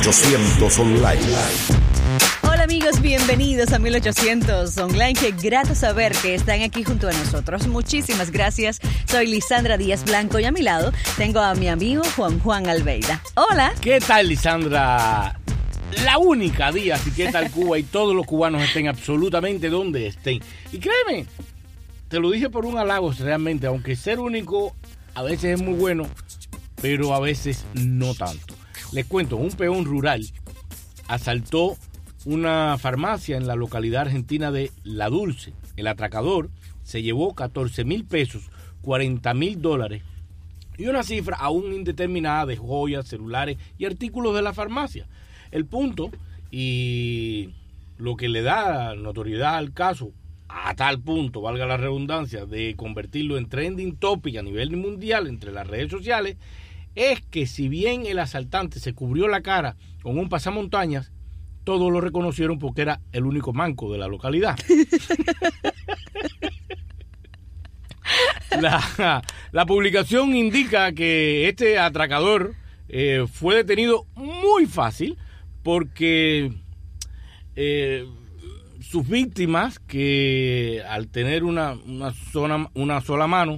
1800 Online. Hola amigos, bienvenidos a 1800 Online. Qué grato saber que están aquí junto a nosotros. Muchísimas gracias. Soy Lisandra Díaz Blanco y a mi lado tengo a mi amigo Juan Almeida. Hola. ¿Qué tal, Lisandra? La única Díaz, y qué tal Cuba y todos los cubanos estén absolutamente donde estén. Y créeme, te lo dije por un halago realmente, aunque ser único a veces es muy bueno, pero a veces no tanto. Les cuento, un peón rural asaltó una farmacia en la localidad argentina de La Dulce. El atracador se llevó 14,000 pesos, $40,000 y una cifra aún indeterminada de joyas, celulares y artículos de la farmacia. El punto y lo que le da notoriedad al caso, a tal punto, valga la redundancia, de convertirlo en trending topic a nivel mundial entre las redes sociales, es que si bien el asaltante se cubrió la cara con un pasamontañas, todos lo reconocieron porque era el único manco de la localidad. La publicación indica que este atracador fue detenido muy fácil porque sus víctimas, que al tener una sola mano,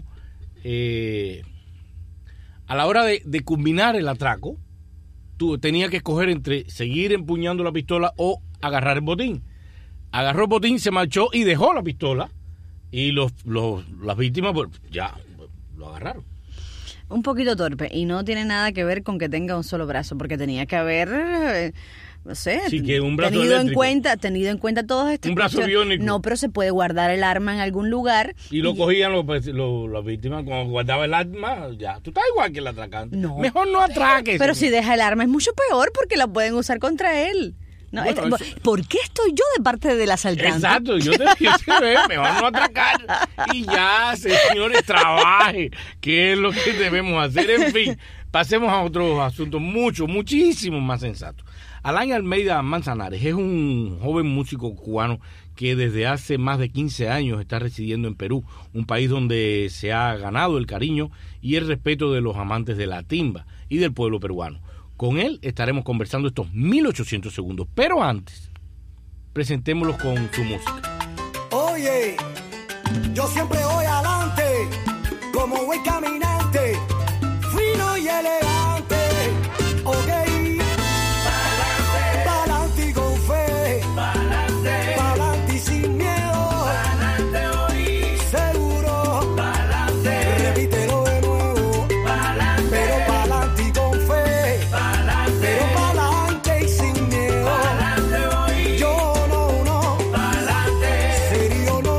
a la hora de culminar el atraco, tú tenías que escoger entre seguir empuñando la pistola o agarrar el botín. Agarró el botín, se marchó y dejó la pistola. Y las víctimas pues, ya lo agarraron. Un poquito torpe y no tiene nada que ver con que tenga un solo brazo, porque tenía que haber, no sé, sí, que un brazo tenido en cuenta todos estos. Un brazo biónico. No, pero se puede guardar el arma en algún lugar. Y lo cogían las víctimas cuando guardaba el arma, ya. Tú estás igual que el atracante. No. Mejor no atraques. Pero si deja el arma es mucho peor porque la pueden usar contra él. No, bueno, ¿por qué estoy yo de parte del asaltante? Exacto, yo te mejor no atracar y ya, señores, trabaje, que es lo que debemos hacer. En fin, pasemos a otros asuntos muchísimo más sensatos. Alain Almeida Manzanares es un joven músico cubano que desde hace más de 15 años está residiendo en Perú, un país donde se ha ganado el cariño y el respeto de los amantes de la timba y del pueblo peruano. Con él estaremos conversando estos 1800 segundos, pero antes, presentémoslos con su música. Oye, yo siempre voy adelante, como buen caminante, fino y elegante, ok. Pa'lante y con fe, pa'lante y sin miedo, pa'lante hoy, seguro, pa'lante, repítelo de nuevo, pa'lante, pero pa'lante y con fe, pero pa'lante y sin miedo, pa'lante hoy, yo no, pa'lante, serio no,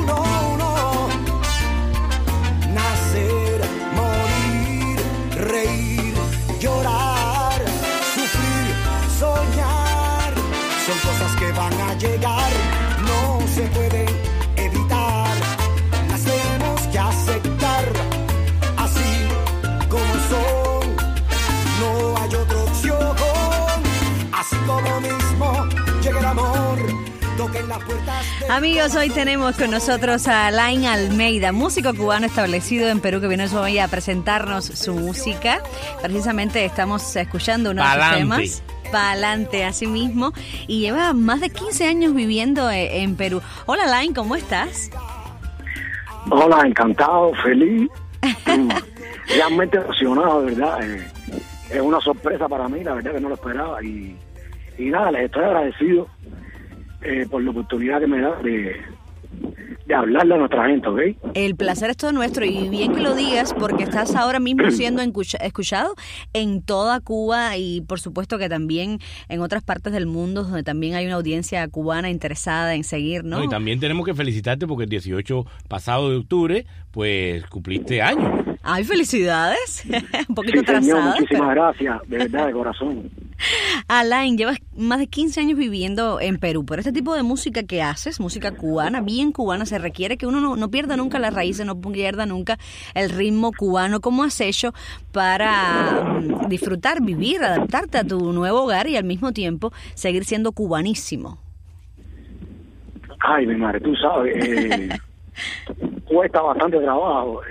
nacer, morir, reír, llorar, sufrir, soñar, son cosas que van a llegar, no se pueden evitar, las tenemos que aceptar, así como son, no hay otra opción, así como mismo llega el amor, toquen las puertas de... Amigos, hoy tenemos con nosotros a Alain Almeida, músico cubano establecido en Perú, que viene hoy a presentarnos su música. Precisamente estamos escuchando uno de sus temas. Pa'lante, así mismo, y lleva más de 15 años viviendo en Perú. Hola Alain, ¿cómo estás? Hola, encantado, feliz, realmente emocionado, ¿verdad? Es una sorpresa para mí, la verdad que no lo esperaba y nada, les estoy agradecido por la oportunidad que me da de hablarle a nuestra gente, ¿ok? El placer es todo nuestro y bien que lo digas porque estás ahora mismo siendo escuchado en toda Cuba y por supuesto que también en otras partes del mundo donde también hay una audiencia cubana interesada en seguir, ¿no? Y también tenemos que felicitarte porque el 18 pasado de octubre pues cumpliste años. ¡Ay, felicidades! Un poquito sí, señor, atrasada. muchísimas gracias, de verdad, de corazón. Alain, llevas más de 15 años viviendo en Perú, pero este tipo de música que haces, música cubana, bien cubana, se requiere que uno no pierda nunca las raíces, no pierda nunca el ritmo cubano. ¿Cómo has hecho para disfrutar, vivir, adaptarte a tu nuevo hogar y al mismo tiempo seguir siendo cubanísimo? Ay, mi madre, tú sabes, cuesta bastante trabajo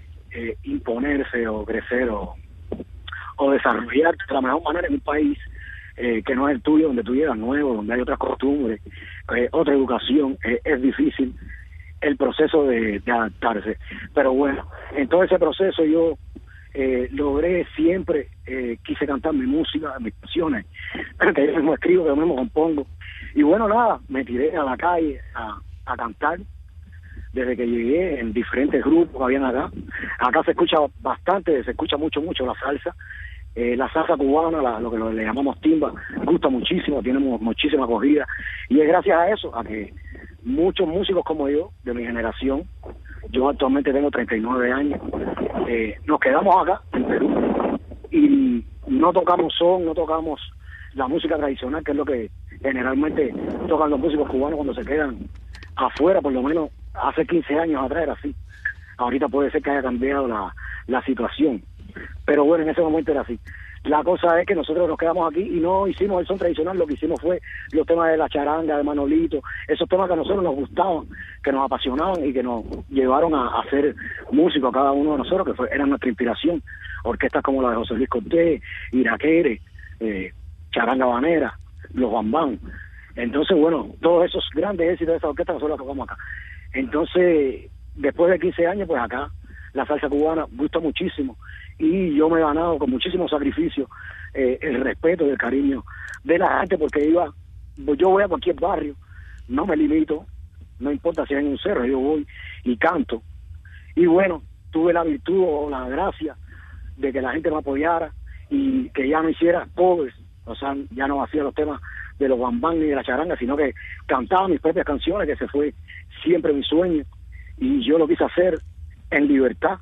imponerse o crecer o desarrollar de la mejor manera en un país que no es el tuyo, donde tú llegas nuevo, donde hay otras costumbres, otra educación, es difícil el proceso de adaptarse. Pero bueno, en todo ese proceso yo logré siempre, quise cantar mi música, mis canciones, que yo mismo escribo, que yo mismo compongo. Y bueno, nada, me tiré a la calle a cantar desde que llegué en diferentes grupos que habían acá. Acá se escucha bastante, se escucha mucho la salsa cubana, lo que le llamamos timba, gusta muchísimo, tiene muchísima acogida, y es gracias a eso, a que muchos músicos como yo, de mi generación, yo actualmente tengo 39 años, nos quedamos acá en Perú y no tocamos son, no tocamos la música tradicional, que es lo que generalmente tocan los músicos cubanos cuando se quedan afuera. Por lo menos hace 15 años atrás era así. Ahorita puede ser que haya cambiado la situación, pero bueno, en ese momento era así. La cosa es que nosotros nos quedamos aquí y no hicimos el son tradicional, lo que hicimos fue los temas de la charanga, de Manolito, esos temas que a nosotros nos gustaban, que nos apasionaban y que nos llevaron a hacer música, cada uno de nosotros, que era nuestra inspiración. Orquestas como la de José Luis Cortés, Iraquere, Charanga Habanera, los Bambán. Entonces, bueno, todos esos grandes éxitos de esa orquesta nosotros los tocamos acá. Entonces, después de 15 años, pues acá la salsa cubana gusta muchísimo y yo me he ganado con muchísimo sacrificio el respeto y el cariño de la gente, porque yo voy a cualquier barrio, no me limito, no importa si es en un cerro, yo voy y canto. Y bueno, tuve la virtud o la gracia de que la gente me apoyara y que ya no hiciera covers, o sea, ya no hacía los temas de los bambán ni de la charanga, sino que cantaba mis propias canciones, que ese fue siempre mi sueño, y yo lo quise hacer en libertad,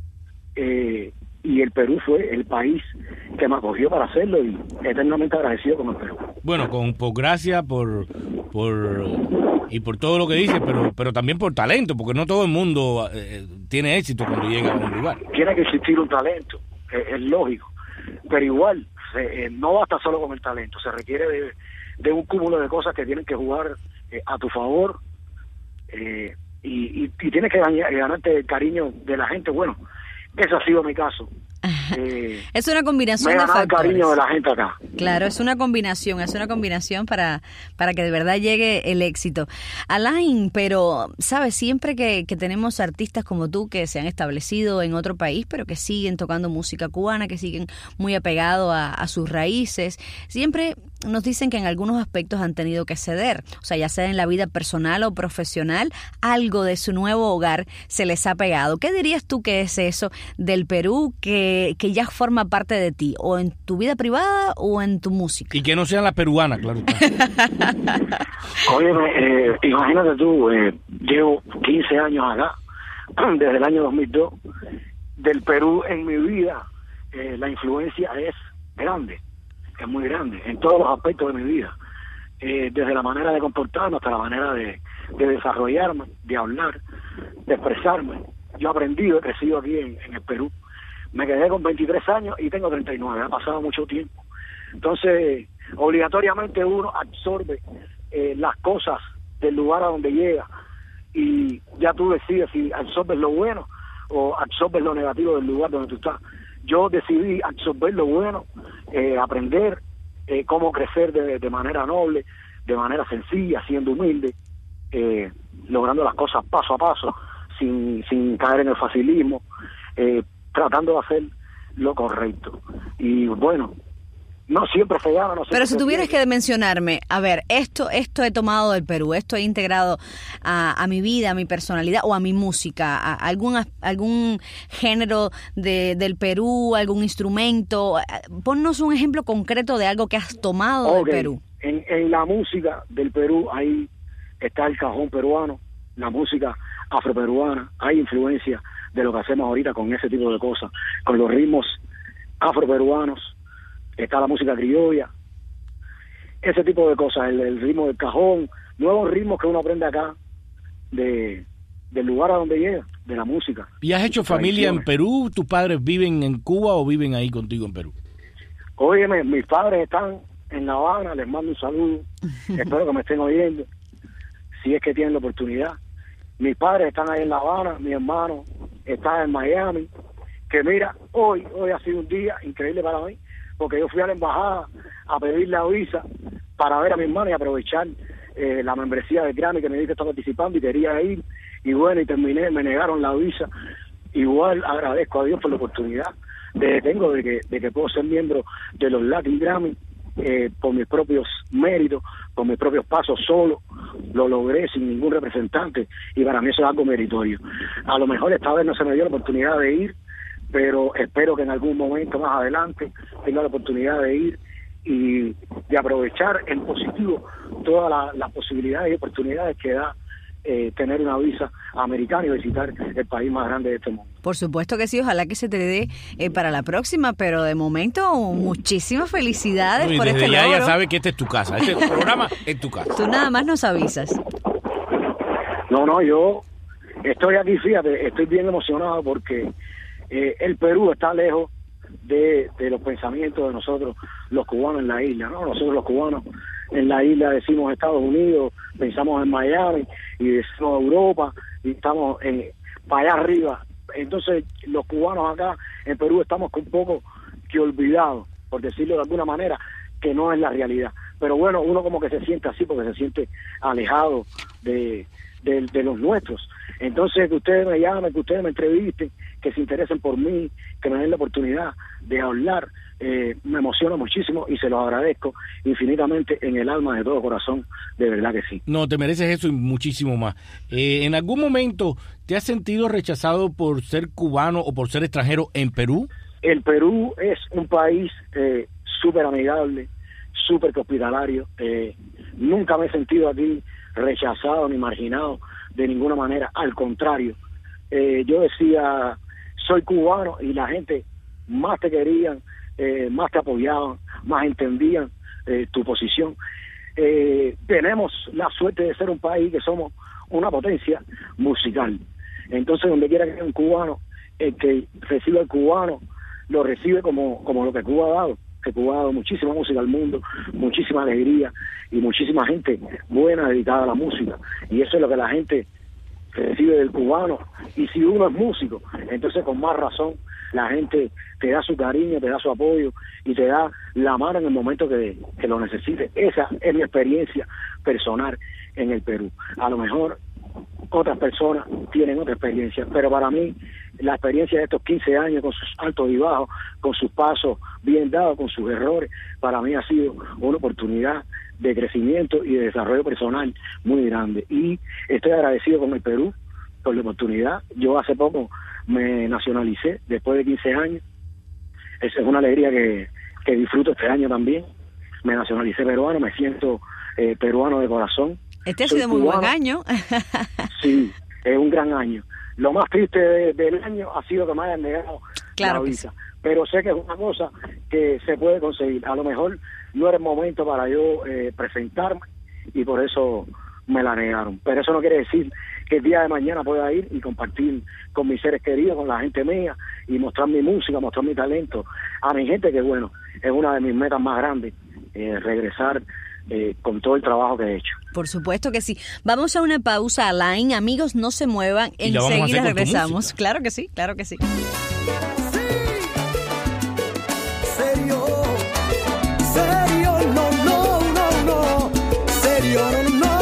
y el Perú fue el país que me acogió para hacerlo, y eternamente agradecido con el Perú. Bueno, por gracia, por todo lo que dices, pero también por talento, porque no todo el mundo tiene éxito cuando llega a un lugar. Tiene que existir un talento, es lógico, pero igual no basta solo con el talento, se requiere de un cúmulo de cosas que tienen que jugar a tu favor, y tienes que ganarte el cariño de la gente. Bueno, ese ha sido mi caso. Es una combinación de factores. Me he ganado el cariño de la gente acá. Claro, es una combinación para que de verdad llegue el éxito. Alain, pero, ¿sabes? Siempre que tenemos artistas como tú que se han establecido en otro país, pero que siguen tocando música cubana, que siguen muy apegados a sus raíces, siempre nos dicen que en algunos aspectos han tenido que ceder. O sea, ya sea en la vida personal o profesional, algo de su nuevo hogar se les ha pegado. ¿Qué dirías tú que es eso del Perú que ya forma parte de ti, o en tu vida privada o en tu música? Y que no sean las peruanas, claro. Oye, imagínate tú, llevo 15 años acá, desde el año 2002. Del Perú en mi vida, la influencia es grande, es muy grande, en todos los aspectos de mi vida. Desde la manera de comportarme hasta la manera de desarrollarme, de hablar, de expresarme. Yo he aprendido, he crecido aquí en el Perú. Me quedé con 23 años y tengo 39, ha pasado mucho tiempo. Entonces, obligatoriamente uno absorbe las cosas del lugar a donde llega, y ya tú decides si absorbes lo bueno o absorbes lo negativo del lugar donde tú estás. Yo decidí absorber lo bueno, aprender cómo crecer de manera noble, de manera sencilla, siendo humilde, logrando las cosas paso a paso, sin caer en el facilismo, tratando de hacer lo correcto. Y bueno, no siempre se gana, no siempre. Pero si tuvieras que mencionarme, a ver, esto he tomado del Perú, esto he integrado a mi vida, a mi personalidad o a mi música, a algún género del Perú, algún instrumento. Ponnos un ejemplo concreto de algo que has tomado del Perú. En la música del Perú, ahí está el cajón peruano, la música afroperuana, hay influencia de lo que hacemos ahorita con ese tipo de cosas, con los ritmos afroperuanos. Está la música criolla, ese tipo de cosas, el ritmo del cajón, nuevos ritmos que uno aprende acá del lugar a donde llega, de la música. ¿Y has hecho familia en Perú? ¿Tus padres viven en Cuba o viven ahí contigo en Perú? Óyeme, mis padres están en La Habana, les mando un saludo, espero que me estén oyendo, si es que tienen la oportunidad. Mis padres están ahí en La Habana, mi hermano está en Miami, que mira, hoy ha sido un día increíble para mí, porque yo fui a la embajada a pedir la visa para ver a mi hermana y aprovechar la membresía del Grammy que me dijo que estaba participando y quería ir, y bueno, y terminé, me negaron la visa. Igual agradezco a Dios por la oportunidad que tengo de que puedo ser miembro de los Latin Grammy por mis propios méritos, por mis propios pasos solo, lo logré sin ningún representante, y para mí eso es algo meritorio. A lo mejor esta vez no se me dio la oportunidad de ir, pero espero que en algún momento más adelante tenga la oportunidad de ir y de aprovechar en positivo todas las posibilidades y oportunidades que da tener una visa americana y visitar el país más grande de este mundo. Por supuesto que sí, ojalá que se te dé para la próxima, pero de momento muchísimas felicidades por este logro. Ya sabe que este es tu casa, este programa es tu casa. Tú nada más nos avisas. No, yo estoy aquí, fíjate, estoy bien emocionado porque el Perú está lejos de los pensamientos de nosotros los cubanos en la isla, ¿no? Nosotros los cubanos en la isla decimos Estados Unidos, pensamos en Miami y decimos Europa y estamos para allá arriba. Entonces los cubanos acá en Perú estamos un poco que olvidados, por decirlo de alguna manera, que no es la realidad. Pero bueno, uno como que se siente así porque se siente alejado de los nuestros. Entonces que ustedes me llamen, que ustedes me entrevisten, que se interesen por mí, que me den la oportunidad de hablar, me emociona muchísimo y se los agradezco infinitamente en el alma, de todo corazón, de verdad que sí. No, te mereces eso y muchísimo más. ¿En algún momento te has sentido rechazado por ser cubano o por ser extranjero en Perú? El Perú es un país súper amigable, súper hospitalario. Nunca me he sentido aquí rechazado ni marginado de ninguna manera, al contrario. Yo decía, soy cubano, y la gente más te querían, más te apoyaban, más entendían tu posición. Tenemos la suerte de ser un país que somos una potencia musical. Entonces, donde quiera que haya un cubano, el que recibe al cubano lo recibe como lo que Cuba ha dado, que Cuba ha dado muchísima música al mundo, muchísima alegría y muchísima gente buena dedicada a la música, y eso es lo que la gente recibe del cubano. Y si uno es músico, entonces con más razón la gente te da su cariño, te da su apoyo y te da la mano en el momento que lo necesite. Esa es mi experiencia personal en el Perú. A lo mejor otras personas tienen otra experiencia, pero para mí la experiencia de estos 15 años, con sus altos y bajos, con sus pasos bien dados, con sus errores, para mí ha sido una oportunidad de crecimiento y de desarrollo personal muy grande, y estoy agradecido con el Perú por la oportunidad. Yo hace poco me nacionalicé después de 15 años. Esa es una alegría que disfruto este año también. Me nacionalicé peruano, me siento peruano de corazón. Este ha sido muy buen año. Sí, es un gran año. Lo más triste del año ha sido que me hayan negado la visa. Sí. Pero sé que es una cosa que se puede conseguir. A lo mejor no era el momento para yo presentarme y por eso me la negaron. Pero eso no quiere decir que el día de mañana pueda ir y compartir con mis seres queridos, con la gente mía, y mostrar mi música, mostrar mi talento a mi gente, que bueno, es una de mis metas más grandes, regresar con todo el trabajo que he hecho. Por supuesto que sí. Vamos a una pausa, Alain. Amigos, no se muevan. Enseguida regresamos. Claro que sí, claro que sí. Serio, no. Serio, no.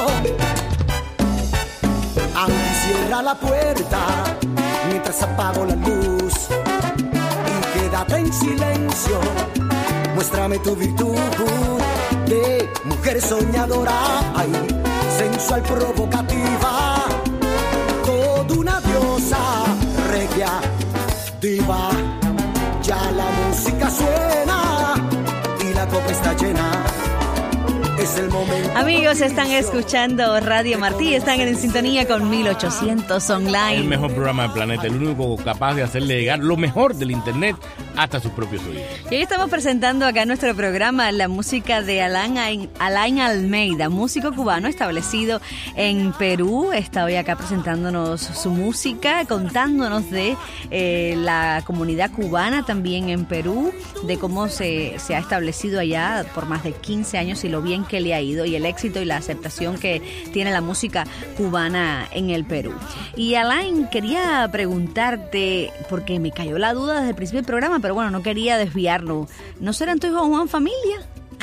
Aunque cierra la puerta mientras apago la luz y quédate en silencio. Muéstrame tu virtud de mujer soñadora, ay, sensual, provocativa, toda una diosa, regia, diva. Ya la música suena y la copa está llena. Es el momento. Amigos, están escuchando Radio Martí, están en sintonía con 1800 Online. El mejor programa del planeta, el único capaz de hacerle llegar lo mejor del internet hasta sus propios oídos. Y hoy estamos presentando acá en nuestro programa la música de Alain Almeida, músico cubano establecido en Perú. Está hoy acá presentándonos su música, contándonos de la comunidad cubana también en Perú, de cómo se ha establecido allá por más de 15 años y lo bien que le ha ido, y el éxito y la aceptación que tiene la música cubana en el Perú. Y Alain, quería preguntarte, porque me cayó la duda desde el principio del programa, pero bueno, no quería desviarlo. ¿No serán tu hijo Juan familia?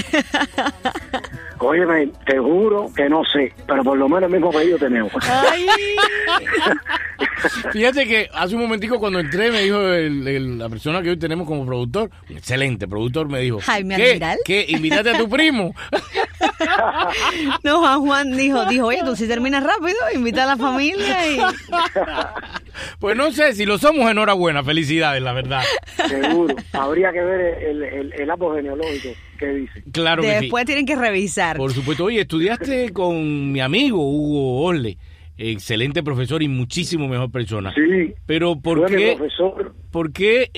Óyeme, te juro que no sé, pero por lo menos el mismo apellido tenemos. Ay. Fíjate que hace un momentico cuando entré me dijo la persona que hoy tenemos como productor, un excelente productor, me dijo, Jaime Almiral. ¿Qué? Invítate a tu primo. No, Juan dijo, oye, tú si terminas rápido, invita a la familia y... Pues no sé, si lo somos, enhorabuena, felicidades, la verdad. Seguro, habría que ver el árbol genealógico que dice. Claro que sí. Después tienen que revisar. Por supuesto. Oye, estudiaste con mi amigo Hugo Orle, excelente profesor y muchísimo mejor persona. Sí. Pero fue mi profesor. ¿por qué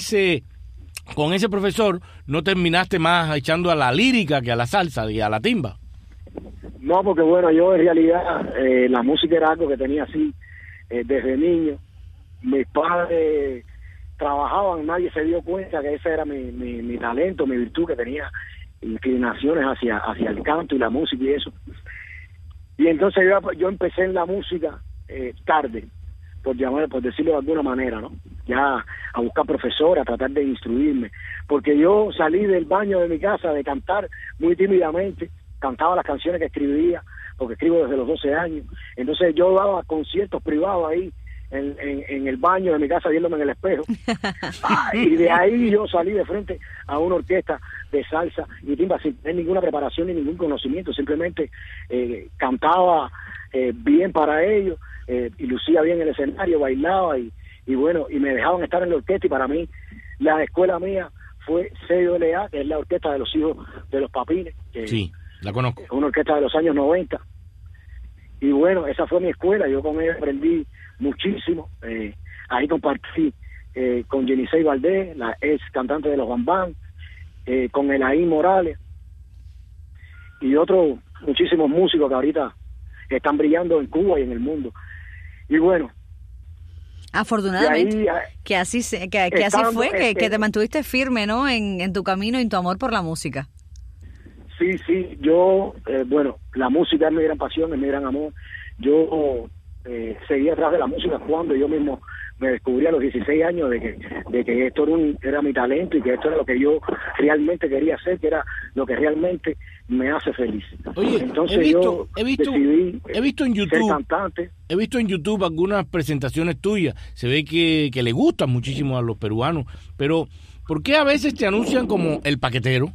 con ese profesor no terminaste más echando a la lírica que a la salsa y a la timba? No, porque bueno, yo en realidad la música era algo que tenía así desde niño. Mis padres trabajaban, nadie se dio cuenta que ese era mi talento, mi virtud, que tenía inclinaciones hacia el canto y la música y eso. Y entonces yo empecé en la música tarde, por decirlo de alguna manera, ¿no? Ya a buscar profesor, a tratar de instruirme, porque yo salí del baño de mi casa de cantar muy tímidamente, cantaba las canciones que escribía, porque escribo desde los 12 años, entonces yo daba conciertos privados ahí, en el baño de mi casa viéndome en el espejo. Y de ahí yo salí de frente a una orquesta de salsa y timba sin tener ninguna preparación ni ningún conocimiento, simplemente cantaba bien para ellos y lucía bien el escenario, bailaba y bueno, y me dejaban estar en la orquesta, y para mí la escuela mía fue CWLA, que es la orquesta de los hijos de los Papines, que sí, la conozco. Es una orquesta de los años 90. Y bueno, esa fue mi escuela, yo con ella aprendí muchísimo. Ahí compartí con Yenisei Valdés, la ex cantante de los Bambán, con Elaí Morales y otros muchísimos músicos que ahorita están brillando en Cuba y en el mundo. Y bueno, afortunadamente ahí, que así fue, que te mantuviste firme, ¿no? En tu camino y en tu amor por la música. Sí, yo, bueno, la música es mi gran pasión, es mi gran amor. Yo seguí atrás de la música cuando yo mismo me descubrí a los 16 años de que esto era mi talento y que esto era lo que yo realmente quería hacer, que era lo que realmente me hace feliz. Oye, entonces he visto en YouTube, ser cantante. He visto en YouTube algunas presentaciones tuyas, se ve que le gustan muchísimo a los peruanos, pero ¿por qué a veces te anuncian como el paquetero?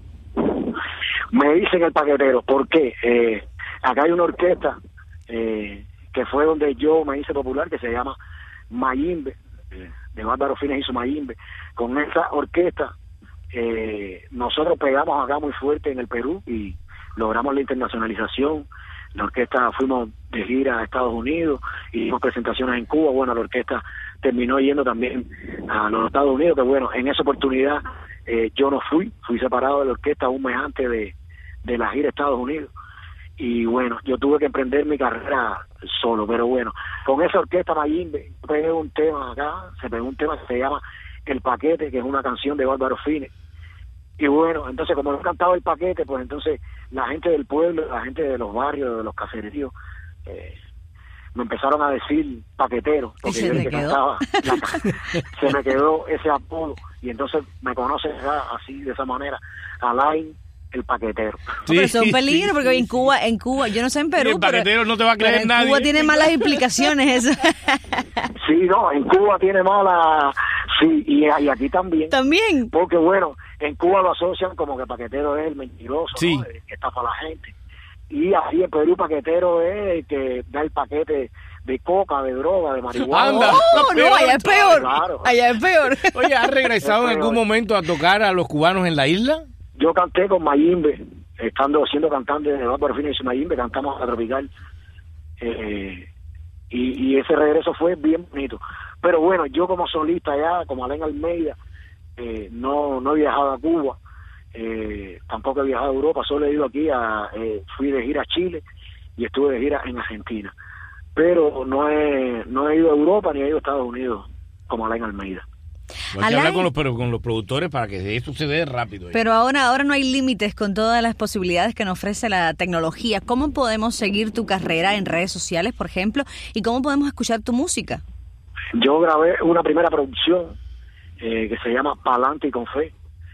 Me dicen el paquetero, ¿por qué? Acá hay una orquesta que fue donde yo me hice popular, que se llama Mayimbe, de Bárbaro Fines hizo Mayimbe. Con esa orquesta nosotros pegamos acá muy fuerte en el Perú y logramos la internacionalización. La orquesta fuimos de gira a Estados Unidos, hicimos presentaciones en Cuba. Bueno, la orquesta terminó yendo también a los Estados Unidos, que bueno, en esa oportunidad yo no fui separado de la orquesta un mes antes de la gira a Estados Unidos. Y bueno, yo tuve que emprender mi carrera solo, pero bueno, con esa orquesta Mayimbe pegué un tema acá, se pegó un tema que se llama El Paquete, que es una canción de Bárbaro Fines. Y bueno, entonces como yo cantaba El Paquete, pues entonces la gente del pueblo, la gente de los barrios, de los caseríos, me empezaron a decir paquetero, porque yo que cantaba, se me quedó ese apodo, y entonces me conocen así, de esa manera, Alain el Paquetero. Sí, pero son peligros, porque en Cuba, yo no sé en Perú, el paquetero no te va a creer nadie. En Cuba tiene malas implicaciones eso. Sí, no, en Cuba tiene malas, sí, y aquí también. También. Porque bueno, en Cuba lo asocian como que paquetero es el mentiroso, sí, ¿no? Que estafa a la gente. Y así en Perú paquetero es el que da el paquete de coca, de droga, de marihuana. Anda, no, allá es peor. Claro. Allá es peor. Oye, ¿has regresado en algún momento a tocar a los cubanos en la isla? Yo canté con Mayimbe, siendo cantante de Bárbaro Fines y Mayimbe, cantamos a la Tropical. Y ese regreso fue bien bonito. Pero bueno, yo como solista ya, como Alain Almeida, no he viajado a Cuba, tampoco he viajado a Europa, solo he ido aquí, fui de gira a Chile y estuve de gira en Argentina. Pero no he ido a Europa ni he ido a Estados Unidos como Alain Almeida. Hay que hablar con los productores para que esto se dé rápido. Pero ahora no hay límites con todas las posibilidades que nos ofrece la tecnología. ¿Cómo podemos seguir tu carrera en redes sociales, por ejemplo? ¿Y cómo podemos escuchar tu música? Yo grabé una primera producción que se llama Pa'lante y con Fe.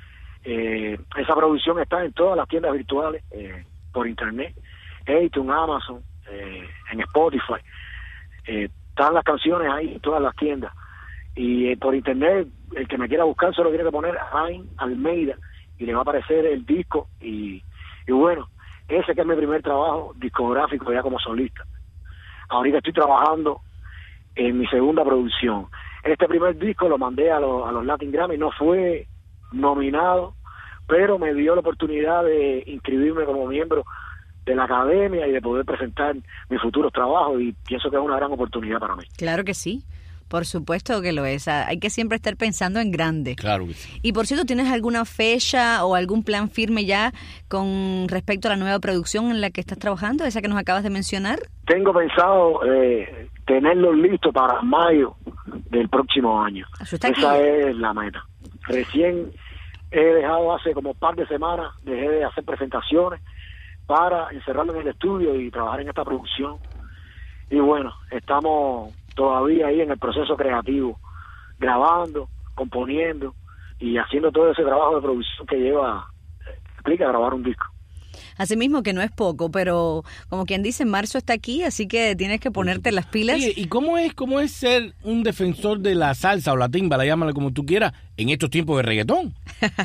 Esa producción está en todas las tiendas virtuales, por internet, iTunes, Amazon, en Spotify. Están las canciones ahí en todas las tiendas. Y por internet, el que me quiera buscar solo tiene que poner Alain Almeida y le va a aparecer el disco. Y bueno, ese que es mi primer trabajo discográfico ya como solista. Ahorita estoy trabajando en mi segunda producción. Este primer disco lo mandé a los Latin Grammy, no fue nominado, pero me dio la oportunidad de inscribirme como miembro de la academia y de poder presentar mis futuros trabajos, y pienso que es una gran oportunidad para mí. Claro que sí. Por supuesto que lo es. Hay que siempre estar pensando en grande. Claro que sí. Y por cierto, ¿tienes alguna fecha o algún plan firme ya con respecto a la nueva producción en la que estás trabajando, esa que nos acabas de mencionar? Tengo pensado tenerlo listo para mayo del próximo año. Esa es la meta. Recién he dejado hace como un par de semanas, dejé de hacer presentaciones para encerrarlo en el estudio y trabajar en esta producción. Y bueno, estamos todavía ahí en el proceso creativo, grabando, componiendo y haciendo todo ese trabajo de producción que implica grabar un disco. Así mismo, que no es poco, pero como quien dice, marzo está aquí, así que tienes que ponerte las pilas. Oye, ¿y cómo es ser un defensor de la salsa o la timba, la llámala como tú quieras, en estos tiempos de reggaetón?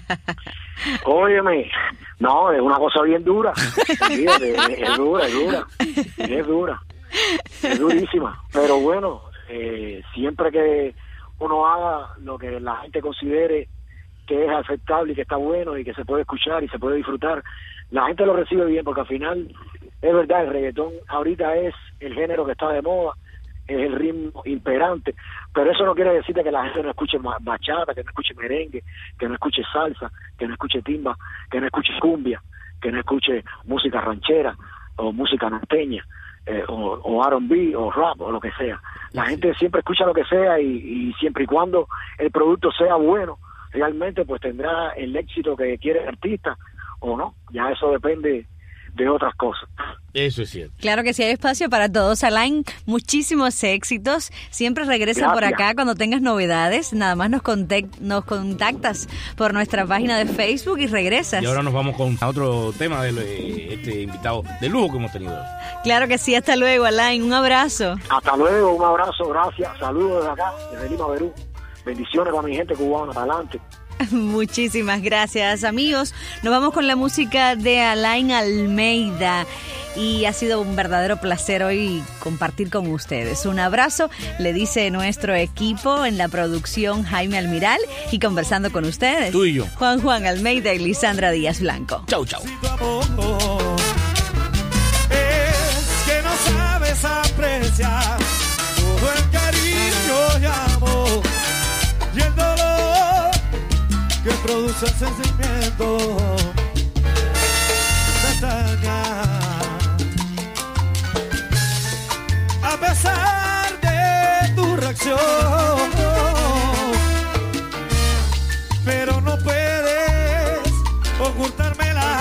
Óyeme, no, es una cosa bien dura. Fíjate, es dura. Es durísima, pero bueno, siempre que uno haga lo que la gente considere que es aceptable y que está bueno y que se puede escuchar y se puede disfrutar, la gente lo recibe bien, porque al final es verdad, el reggaetón ahorita es el género que está de moda, es el ritmo imperante, pero eso no quiere decir que la gente no escuche bachata, que no escuche merengue, que no escuche salsa, que no escuche timba, que no escuche cumbia, que no escuche música ranchera o música norteña. O R&B o rap o lo que sea. La gente siempre escucha lo que sea y siempre y cuando el producto sea bueno, realmente pues tendrá el éxito que quiere el artista o no. Ya eso depende de otras cosas. Eso es cierto. Claro que sí, hay espacio para todos. Alain, muchísimos éxitos. Siempre regresa por acá cuando tengas novedades. Nada más nos contactas por nuestra página de Facebook y regresas. Y ahora nos vamos con otro tema de este invitado de lujo que hemos tenido hoy. Claro que sí, hasta luego, Alain. Un abrazo. Hasta luego, un abrazo, gracias. Saludos desde acá, desde Lima, Perú. Bendiciones para mi gente cubana, para adelante. Muchísimas gracias, amigos. Nos vamos con la música de Alain Almeida y ha sido un verdadero placer hoy compartir con ustedes. Un abrazo, le dice nuestro equipo en la producción, Jaime Almiral, y conversando con ustedes, tú y yo, Juan Almeida y Lisandra Díaz Blanco. Chau, chau. Es que no sabes apreciar todo el cariño y amor y el dolor que produce el sentimiento de extrañar. A pesar de tu reacción, pero no puedes ocultármela.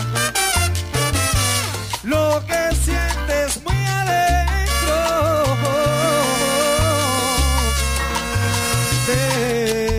Lo que sientes muy adentro.